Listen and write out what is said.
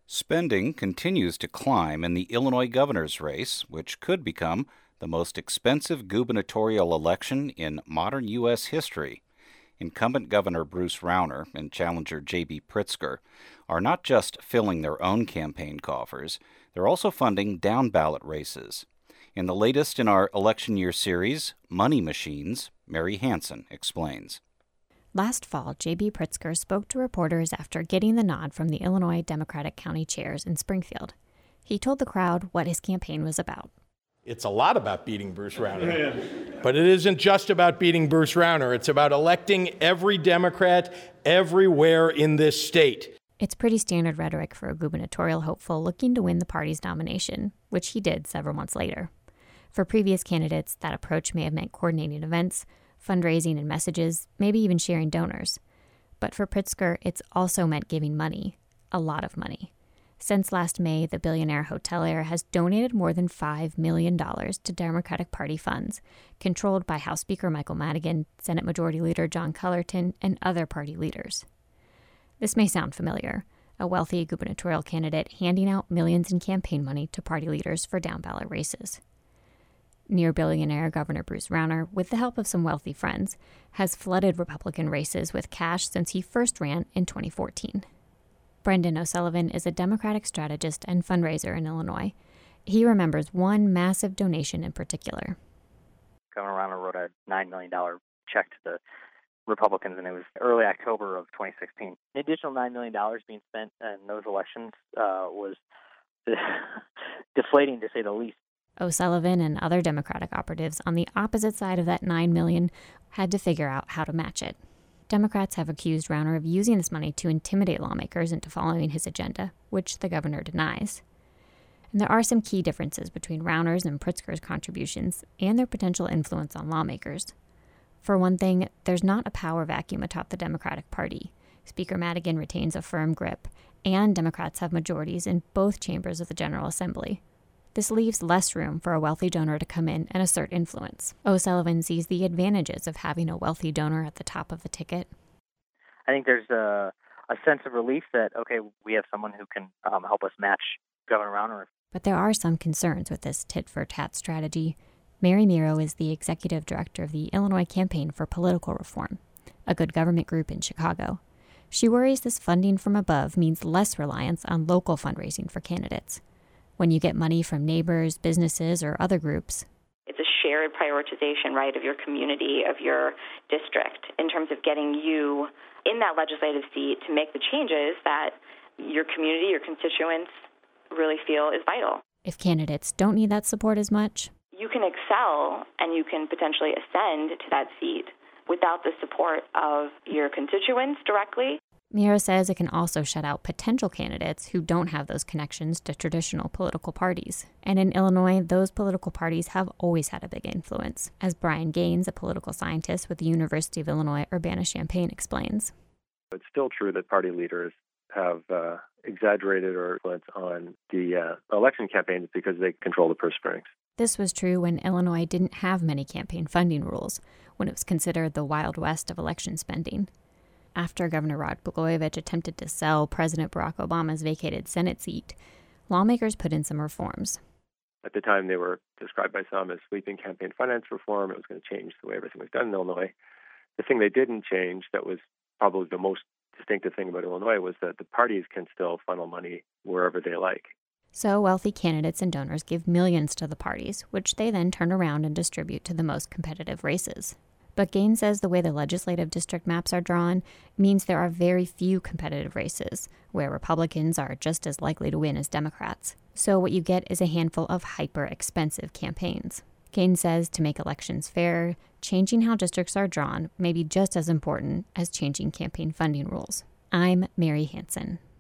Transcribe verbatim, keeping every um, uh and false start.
Spending continues to climb in the Illinois governor's race, which could become the most expensive gubernatorial election in modern U S history. Incumbent Governor Bruce Rauner and challenger J B Pritzker are not just filling their own campaign coffers, they're also funding down-ballot races. In the latest in our election year series, Money Machines, Mary Hansen explains. Last fall, J B Pritzker spoke to reporters after getting the nod from the Illinois Democratic County chairs in Springfield. He told the crowd what his campaign was about. It's a lot about beating Bruce Rauner. But it isn't just about beating Bruce Rauner. It's about electing every Democrat everywhere in this state. It's pretty standard rhetoric for a gubernatorial hopeful looking to win the party's nomination, which he did several months later. For previous candidates, that approach may have meant coordinating events, fundraising and messages, maybe even sharing donors. But for Pritzker, it's also meant giving money, a lot of money. Since last May, the billionaire hotelier has donated more than five million dollars to Democratic Party funds, controlled by House Speaker Michael Madigan, Senate Majority Leader John Cullerton, and other party leaders. This may sound familiar, a wealthy gubernatorial candidate handing out millions in campaign money to party leaders for down-ballot races. Near-billionaire Governor Bruce Rauner, with the help of some wealthy friends, has flooded Republican races with cash since he first ran in twenty fourteen. Brendan O'Sullivan is a Democratic strategist and fundraiser in Illinois. He remembers one massive donation in particular. Governor Rauner wrote a nine million dollars check to the Republicans, and it was early October of twenty sixteen. An additional nine million dollars being spent in those elections uh, was deflating, to say the least. O'Sullivan and other Democratic operatives on the opposite side of that nine million dollars had to figure out how to match it. Democrats have accused Rauner of using this money to intimidate lawmakers into following his agenda, which the governor denies. And there are some key differences between Rauner's and Pritzker's contributions and their potential influence on lawmakers. For one thing, there's not a power vacuum atop the Democratic Party. Speaker Madigan retains a firm grip, and Democrats have majorities in both chambers of the General Assembly. This leaves less room for a wealthy donor to come in and assert influence. O'Sullivan sees the advantages of having a wealthy donor at the top of the ticket. I think there's a, a sense of relief that, okay, we have someone who can um, help us match Governor Rauner. But there are some concerns with this tit-for-tat strategy. Mary Miro is the executive director of the Illinois Campaign for Political Reform, a good government group in Chicago. She worries this funding from above means less reliance on local fundraising for candidates. When you get money from neighbors, businesses, or other groups, it's a shared prioritization, right, of your community, of your district, in terms of getting you in that legislative seat to make the changes that your community, your constituents really feel is vital. If candidates don't need that support as much, you can excel and you can potentially ascend to that seat without the support of your constituents directly. Miro says it can also shut out potential candidates who don't have those connections to traditional political parties. And in Illinois, those political parties have always had a big influence, as Brian Gaines, a political scientist with the University of Illinois Urbana-Champaign, explains. It's still true that party leaders have uh, exaggerated or influence on the uh, election campaigns because they control the purse strings. This was true when Illinois didn't have many campaign funding rules, when it was considered the Wild West of election spending. After Governor Rod Blagojevich attempted to sell President Barack Obama's vacated Senate seat, lawmakers put in some reforms. At the time, they were described by some as sweeping campaign finance reform. It was going to change the way everything was done in Illinois. The thing they didn't change that was probably the most distinctive thing about Illinois was that the parties can still funnel money wherever they like. So wealthy candidates and donors give millions to the parties, which they then turn around and distribute to the most competitive races. But Gaines says the way the legislative district maps are drawn means there are very few competitive races, where Republicans are just as likely to win as Democrats. So what you get is a handful of hyper-expensive campaigns. Gaines says to make elections fair, changing how districts are drawn may be just as important as changing campaign funding rules. I'm Mary Hansen.